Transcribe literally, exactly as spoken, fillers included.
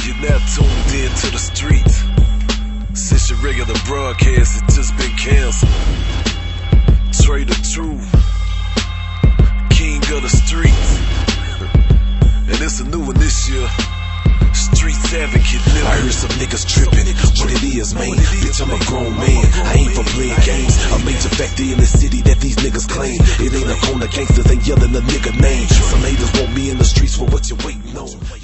You're now tuned in to the streets. Since your regular broadcast has just been canceled. Trey the Truth, king of the streets. And it's a new one this year. Streets Advocate living. I heard some niggas tripping. What it is, man? Bitch, I'm a grown man. I ain't for playing games. A major factor in the city that these niggas claim. It ain't a corner gangsters ain't yelling a nigga name. Some haters want me in the streets for what you waiting on.